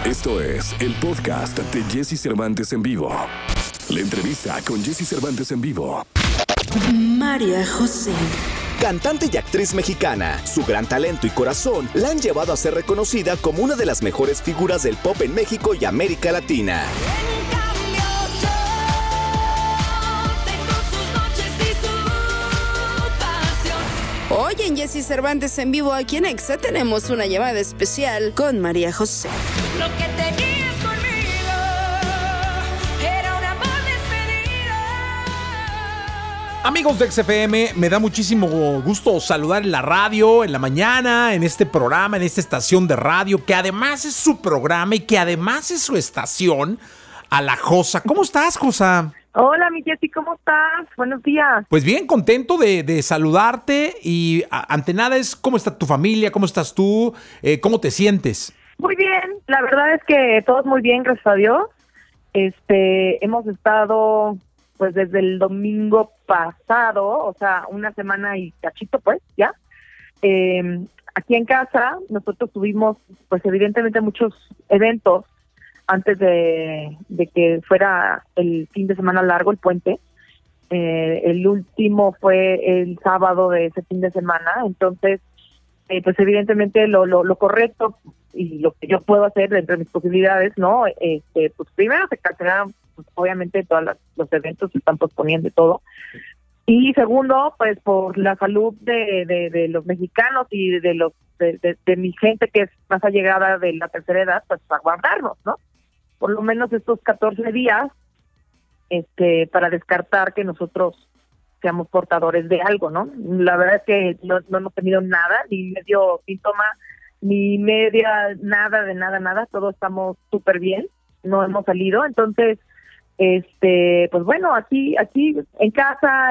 Esto es el podcast de Jesse Cervantes en vivo. La entrevista con Jesse Cervantes en vivo. María José. Cantante y actriz mexicana, su gran talento y corazón la han llevado a ser reconocida como una de las mejores figuras del pop en México y América Latina. Hoy en Jesse Cervantes en vivo, aquí en Exa, tenemos una llamada especial con María José. Lo que tenías conmigo era un amor despedido. Amigos de XFM, me da muchísimo gusto saludar en la radio, en la mañana, en este programa, en esta estación de radio, que además es su programa y que además es su estación, a la Josa. ¿Cómo estás, Josa? Hola, mi Jessy, ¿cómo estás? Buenos días. Pues bien, contento de saludarte y ante nada es cómo está tu familia, cómo estás tú, cómo te sientes. Muy bien, la verdad es que todos muy bien, gracias a Dios. Hemos estado pues desde el domingo pasado, o sea, una semana y cachito pues, ya. Aquí en casa nosotros tuvimos pues evidentemente muchos eventos antes de que fuera el fin de semana largo, el puente. El último fue el sábado de ese fin de semana, entonces, pues evidentemente lo correcto y lo que yo puedo hacer dentro de mis posibilidades, ¿no? Pues primero se cancelaron, pues, obviamente todos los eventos se están posponiendo y todo. Y segundo, pues por la salud de los mexicanos y de mi gente que es más allegada de la tercera edad, pues a guardarnos, ¿no? Por lo menos estos 14 días, para descartar que nosotros seamos portadores de algo, ¿no? La verdad es que no hemos tenido nada, ni medio síntoma, ni media, nada, todos estamos súper bien, no hemos salido, entonces, pues bueno, aquí en casa,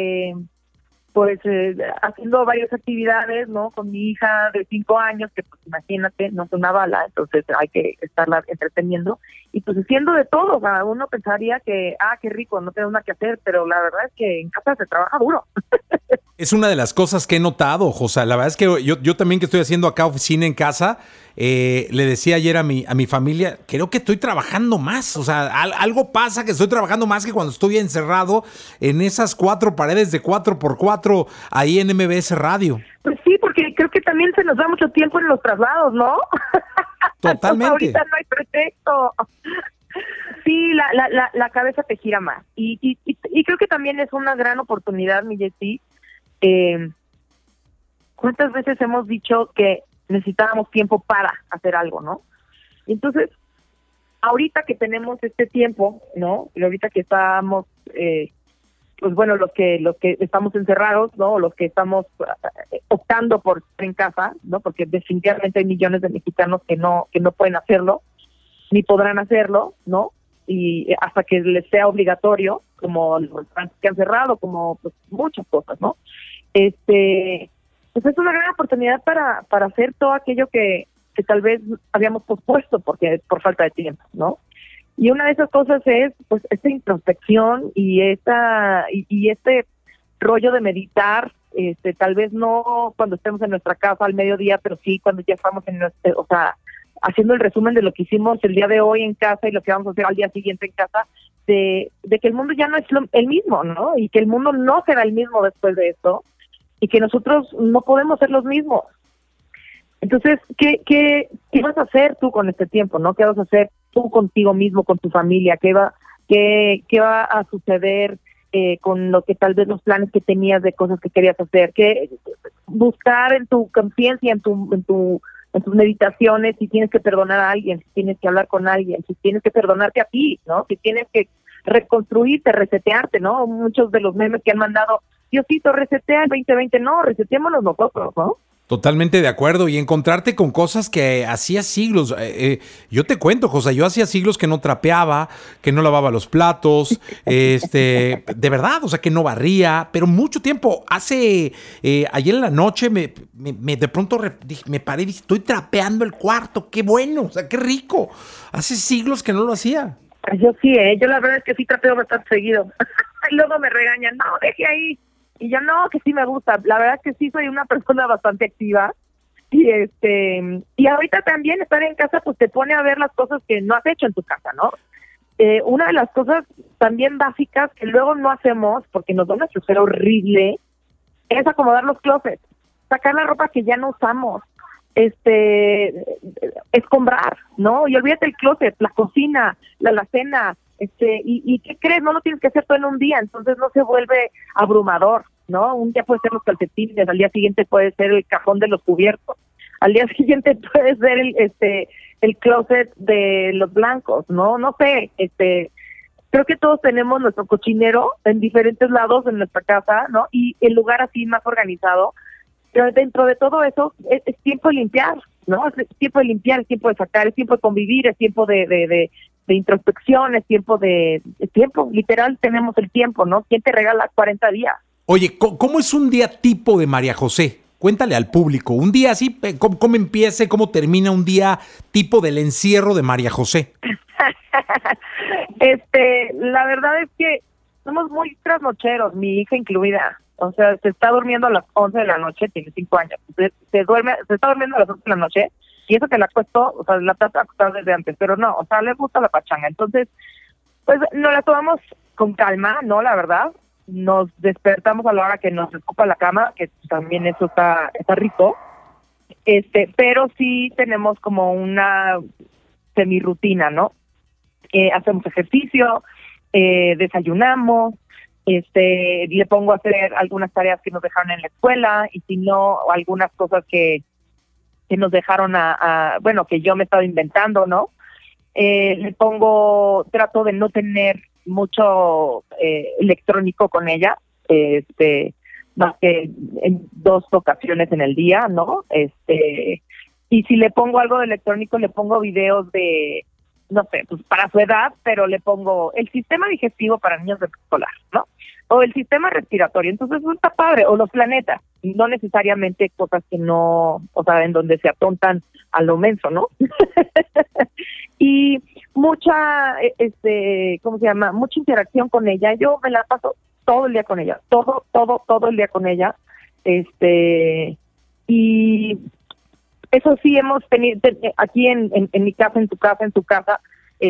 pues haciendo varias actividades, ¿no? Con mi hija de 5 años, que pues imagínate, no es una bala, entonces hay que estarla entreteniendo, y pues haciendo de todo. O sea, uno pensaría que, qué rico, no tengo nada que hacer, pero la verdad es que en casa se trabaja duro. Es una de las cosas que he notado, Josa. La verdad es que yo también que estoy haciendo acá oficina en casa, le decía ayer a mi familia, creo que estoy trabajando más. O sea, algo pasa que estoy trabajando más que cuando estoy encerrado en esas 4 paredes de 4x4 ahí en MBS Radio. Pues sí, porque creo que también se nos da mucho tiempo en los traslados, ¿no? Totalmente. Ahorita no hay pretexto. Sí, la cabeza te gira más. Y creo que también es una gran oportunidad, mi Jessy. ¿Cuántas veces hemos dicho que necesitábamos tiempo para hacer algo, no? Entonces, ahorita que tenemos este tiempo, ¿no? Y ahorita que estamos, pues bueno, los que estamos encerrados, ¿no? Los que estamos optando por estar en casa, ¿no? Porque definitivamente hay millones de mexicanos que no pueden hacerlo, ni podrán hacerlo, ¿no? Y hasta que les sea obligatorio, como los restaurantes que han cerrado, como pues, muchas cosas, ¿no? Pues es una gran oportunidad para hacer todo aquello que tal vez habíamos pospuesto por falta de tiempo, ¿no? Y una de esas cosas es pues esta introspección y este rollo de meditar, tal vez no cuando estemos en nuestra casa al mediodía, pero sí cuando ya estamos haciendo el resumen de lo que hicimos el día de hoy en casa y lo que vamos a hacer al día siguiente en casa, de que el mundo ya no es el mismo, ¿no? Y que el mundo no será el mismo después de esto, y que nosotros no podemos ser los mismos. Entonces, ¿qué vas a hacer tú con este tiempo, no? ¿Qué vas a hacer tú contigo mismo, con tu familia? ¿Qué va a suceder con lo que tal vez los planes que tenías de cosas que querías hacer? ¿Qué buscar en tu conciencia, en tus meditaciones, si tienes que perdonar a alguien, si tienes que hablar con alguien, si tienes que perdonarte a ti, ¿no? Si tienes que reconstruirte, resetearte, ¿no? Muchos de los memes que han mandado, Diosito, resetea el 2020, no, reseteémonos nosotros, ¿no? Totalmente de acuerdo, y encontrarte con cosas que hacía siglos. Yo te cuento, José, yo hacía siglos que no trapeaba, que no lavaba los platos, de verdad, o sea, que no barría, pero mucho tiempo. Ayer en la noche me de pronto me paré y dije, estoy trapeando el cuarto, qué bueno, o sea, qué rico. Hace siglos que no lo hacía. Yo sí, yo la verdad es que sí trapeo bastante seguido. Y luego me regañan, no, deje ahí. Y yo no, que sí me gusta. La verdad es que sí soy una persona bastante activa. Y ahorita también estar en casa pues te pone a ver las cosas que no has hecho en tu casa, ¿no? Una de las cosas también básicas que luego no hacemos porque nos da una flojera horrible es acomodar los closets, sacar la ropa que ya no usamos, escombrar, ¿no? Y olvídate el closet, la cocina, la alacena, y ¿qué crees? No lo tienes que hacer todo en un día, entonces no se vuelve abrumador, ¿no? Un día puede ser los calcetines, al día siguiente puede ser el cajón de los cubiertos, al día siguiente puede ser el closet de los blancos, ¿no? No sé, creo que todos tenemos nuestro cochinero en diferentes lados en nuestra casa, ¿no? Y el lugar así más organizado, pero dentro de todo eso es tiempo de limpiar, ¿no? Es tiempo de limpiar, es tiempo de sacar, es tiempo de convivir, es tiempo de introspección, es tiempo literal tenemos el tiempo, ¿no? ¿Quién te regala 40 días? Oye, ¿cómo es un día tipo de María José? Cuéntale al público, un día así, ¿cómo empieza y cómo termina un día tipo del encierro de María José? La verdad es que somos muy trasnocheros, mi hija incluida. O sea, se está durmiendo a las 11 de la noche, tiene 5 años. Se está durmiendo a las 11 de la noche, y eso que la acuesto, o sea, la trata de acostar desde antes, pero no, o sea, le gusta la pachanga. Entonces, pues nos la tomamos con calma, ¿no? La verdad. Nos despertamos a la hora que nos ocupa la cama, que también eso está rico. Pero sí tenemos como una semirutina, ¿no? Hacemos ejercicio, desayunamos, le pongo a hacer algunas tareas que nos dejaron en la escuela, y si no, algunas cosas que nos dejaron bueno, que yo me he estado inventando, ¿no? Trato de no tener mucho electrónico con ella, más que en 2 ocasiones en el día, ¿no? Y si le pongo algo de electrónico, le pongo videos de, no sé, pues para su edad, pero le pongo el sistema digestivo para niños de preescolar, ¿no? O el sistema respiratorio, entonces eso está padre, o los planetas, y no necesariamente cosas que no, o sea, en donde se atontan a lo menso, ¿no? Y mucha, ¿cómo se llama? Mucha interacción con ella. Yo me la paso todo el día con ella, todo el día con ella. Y eso sí hemos tenido, aquí en mi casa, en tu casa,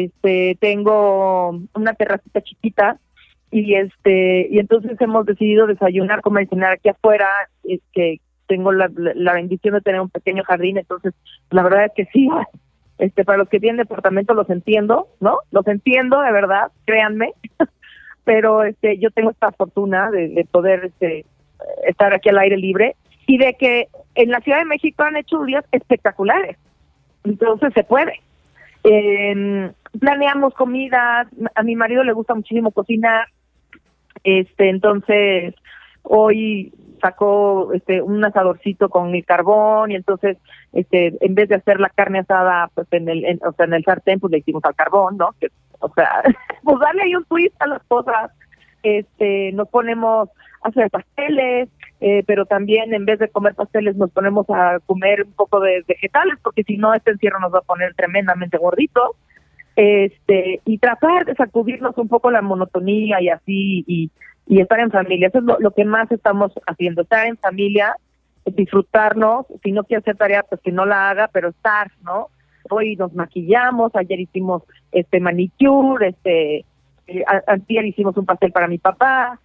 tengo una terracita chiquita, y entonces hemos decidido desayunar, comer y cenar aquí afuera, que tengo la bendición de tener un pequeño jardín, entonces la verdad es que sí, para los que tienen departamento los entiendo, ¿no? Los entiendo, de verdad, créanme, pero yo tengo esta fortuna de poder estar aquí al aire libre, y de que en la Ciudad de México han hecho días espectaculares, entonces se puede. Planeamos comidas, a mi marido le gusta muchísimo cocinar, entonces hoy sacó un asadorcito con el carbón, y entonces en vez de hacer la carne asada pues en el sartén, pues le hicimos al carbón, ¿no? Que, o sea, pues darle ahí un twist a las cosas. Nos ponemos a hacer pasteles, pero también en vez de comer pasteles nos ponemos a comer un poco de vegetales, porque si no este encierro nos va a poner tremendamente gorditos. Y tratar de sacudirnos un poco la monotonía y así, y estar en familia. Eso es lo que más estamos haciendo, estar en familia, disfrutarnos. Si no quiere hacer tarea, pues que no la haga, pero estar, ¿no? Hoy nos maquillamos, ayer hicimos manicure, ayer hicimos un pastel para mi papá,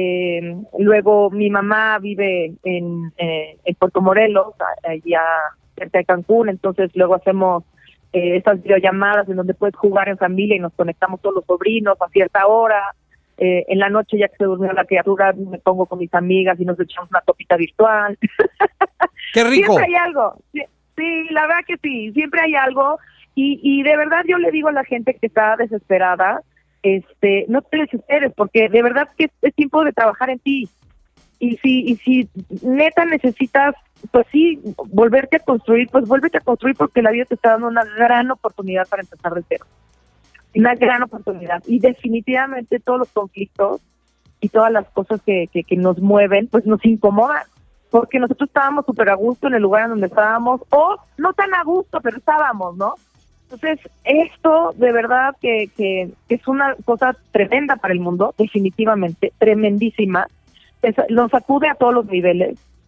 luego mi mamá vive en Puerto Morelos, allá cerca de Cancún, entonces luego hacemos estas videollamadas en donde puedes jugar en familia y nos conectamos todos los sobrinos a cierta hora. En la noche, ya que se durmió la criatura, me pongo con mis amigas y nos echamos una topita virtual. ¡Qué rico! Siempre hay algo. Sí, la verdad que sí, siempre hay algo. Y de verdad yo le digo a la gente que está desesperada, no te desesperes, porque de verdad que es tiempo de trabajar en ti. Y si neta necesitas, pues sí, volverte a construir, pues vuélvete a construir, porque la vida te está dando una gran oportunidad para empezar de cero. Una gran oportunidad. Y definitivamente todos los conflictos y todas las cosas que nos mueven, pues nos incomodan. Porque nosotros estábamos súper a gusto en el lugar en donde estábamos, o no tan a gusto, pero estábamos, ¿no? Entonces, esto de verdad que es una cosa tremenda para el mundo, definitivamente, tremendísima. Nos sacude a todos los niveles.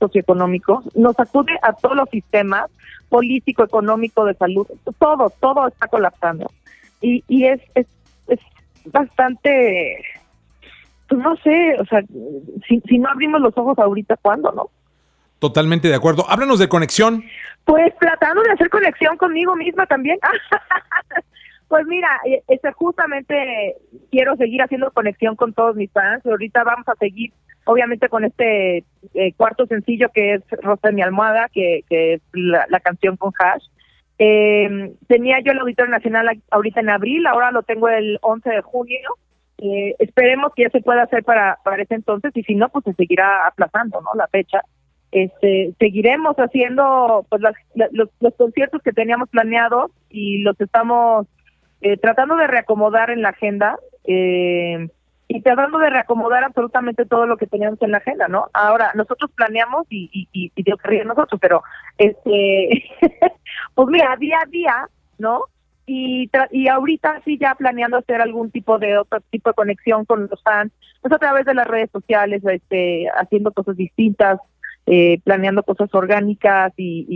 socioeconómicos, nos sacude a todos los sistemas político, económico, de salud, todo está colapsando. Y es bastante, pues no sé, o sea, si no abrimos los ojos ahorita, ¿cuándo, no? Totalmente de acuerdo. Háblanos de conexión. Pues tratando de hacer conexión conmigo misma también. Pues mira, justamente quiero seguir haciendo conexión con todos mis fans. Ahorita vamos a seguir, obviamente, con este cuarto sencillo que es Rosa de mi almohada, que es la canción con Hash. Tenía yo el Auditorio Nacional ahorita en abril, ahora lo tengo el 11 de junio. Esperemos que ya se pueda hacer para ese entonces, y si no, pues se seguirá aplazando, ¿no?, la fecha. Seguiremos haciendo pues los conciertos que teníamos planeados, y los estamos tratando de reacomodar en la agenda, y tratando de reacomodar absolutamente todo lo que teníamos en la agenda, ¿no? Ahora, nosotros planeamos y Dios que ríe nosotros, pero pues mira, día a día, ¿no? Y ahorita sí ya planeando hacer algún tipo de otro tipo de conexión con los fans, pues a través de las redes sociales, haciendo cosas distintas, planeando cosas orgánicas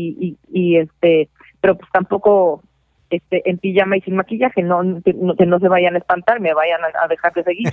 pero pues tampoco en pijama y sin maquillaje, que no se vayan a espantar, me vayan a dejar de seguir.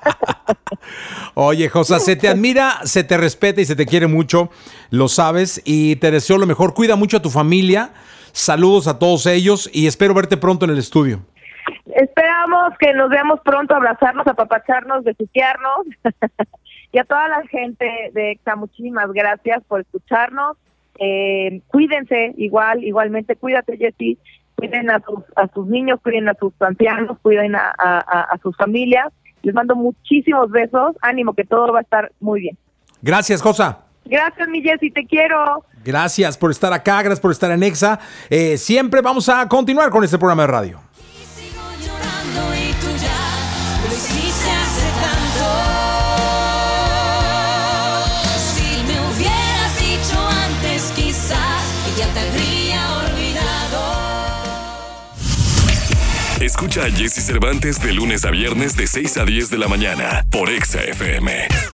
Oye, Josa, se te admira, se te respeta y se te quiere mucho, lo sabes, y te deseo lo mejor. Cuida mucho a tu familia, saludos a todos ellos y espero verte pronto en el estudio. Esperamos que nos veamos pronto, abrazarnos, apapacharnos, besuquearnos. Y a toda la gente de EXA, muchísimas gracias por escucharnos. Cuídense igualmente, cuídate, Jessy. Cuiden a sus niños, cuiden a sus ancianos, cuiden a sus familias. Les mando muchísimos besos. Ánimo, que todo va a estar muy bien. Gracias, Josa. Gracias, mi Jessy, te quiero. Gracias por estar acá, gracias por estar en EXA. Siempre vamos a continuar con este programa de radio. Sigo llorando y tú ya lo hiciste hace tanto. Si me hubieras dicho antes, quizás ya te habría olvidado. Escucha a Jessy Cervantes de lunes a viernes de 6 a 10 de la mañana por EXA FM.